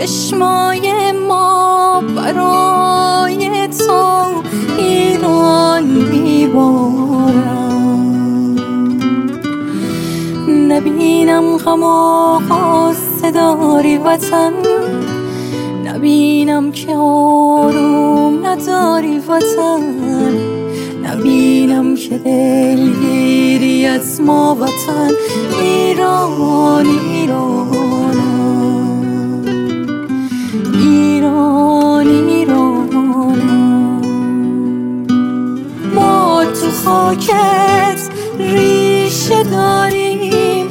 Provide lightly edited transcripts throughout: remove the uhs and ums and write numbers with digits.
چشمای ما برای تو ایران میبارم. نبینم غم و غصه داری وطن، نبینم که آروم نداری وطن، نبینم که دلگیری از ما وطن. ایران ایرانم، ایران ایرانم. ما تو خاکت ریشه داریم،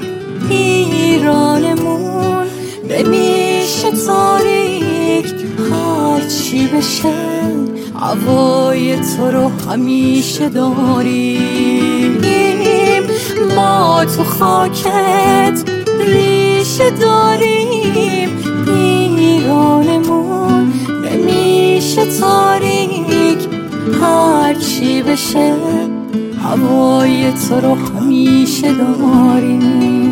ایرانمون نمیشه تاریک. هرچی بشه هوای تو رو همیشه داریم. ما تو خاکت ریشه داریم، ایرانمون نمیشه تاریک. هرچی بشه هوای تو رو همیشه داریم.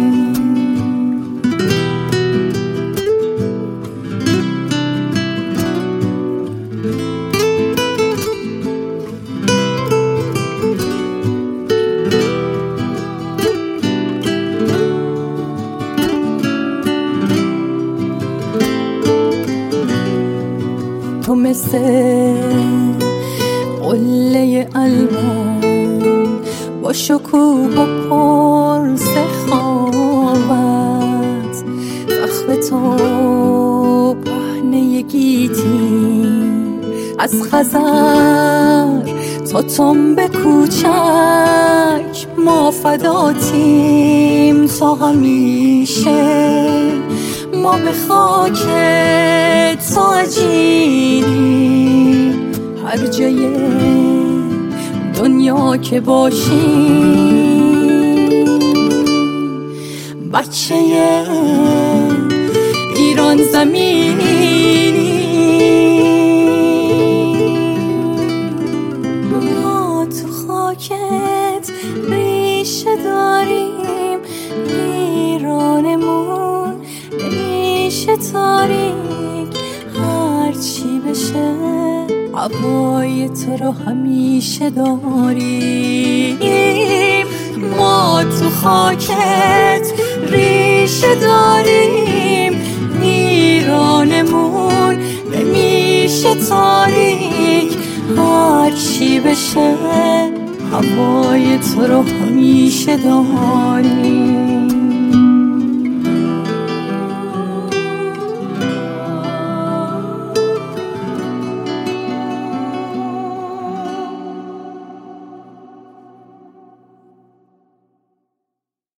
تو مثل قله الوان با شکوه و پر سخاوت، زخم تو پهنه گیتی از خزر تا تنب کوچک. ما فداتیم تا همیشه، ما به خاک تو عجینیم. هر جای دنیا که باشیم بچه ایران زمینی. ما تو خاکت ریشه داریم، ایرانمون نمیشه تاریک. هرچی بشه هوای تو رو همیشه داریم. ما تو خاکت ریشه داریم، ایرانمون نمیشه تاریک. هرچی بشه هوای تو رو همیشه داریم.